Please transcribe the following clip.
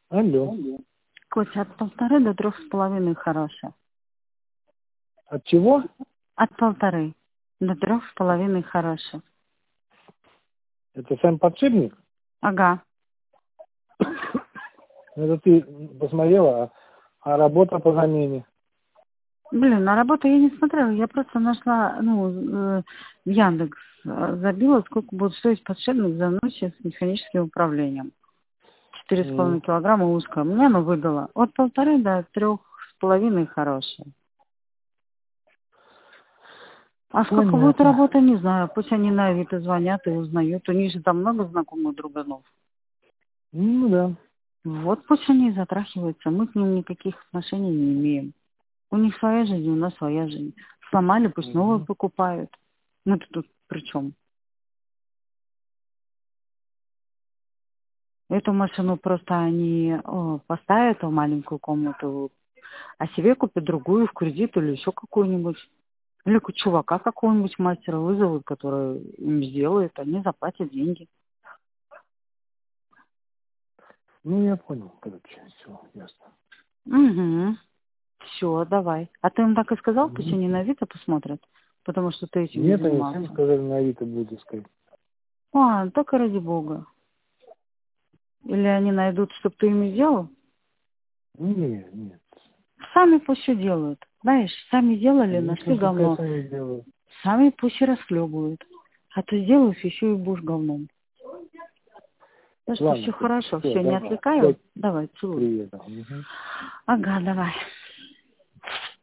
Алло. Котя, от 1,5 до 3,5 хорошая. От чего? От 1,5 до 3,5 хорошая. Это сам подшипник? Ага. Это ты посмотрела, а работа по замене? Блин, на работу я не смотрела, я просто нашла, в Яндекс забила, сколько будет стоить подшипник за ночь с механическим управлением. 4,5 килограмма узкая. Мне оно выдало от 1,5 до 3,5 хорошая. А сколько будет работа, не знаю. Пусть они на Авито звонят и узнают. У них же там много знакомых друганов. Ну да. Вот пусть они и затрахиваются. Мы к ним никаких отношений не имеем. У них своя жизнь, у нас своя жизнь. Сломали, пусть новую покупают. Мы-то тут при чем? Эту машину просто они поставят в маленькую комнату, а себе купят другую в кредит или еще какую-нибудь. Или чувака какого-нибудь мастера вызовут, который им сделает, они заплатят деньги. Ну, я понял, короче, все, ясно. Угу. Все, давай. А ты им так и сказал, пусть они на Авито посмотрят? Потому что ты этим не Нет, они сами занимался. сказали, на Авито будет искать. А, так и ради бога. Или они найдут, чтобы ты им сделал? Нет, нет. Сами пусть все делают. Знаешь, сами делали, Ну, нашли пускай говно. сами сделают. Сами пусть и расхлебывают. А ты сделаешь, еще и будешь говном. Так что Ладно, все хорошо, все, все, не давай. отвлекаю. Давай, целуй. Привет. Угу. Ага, давай.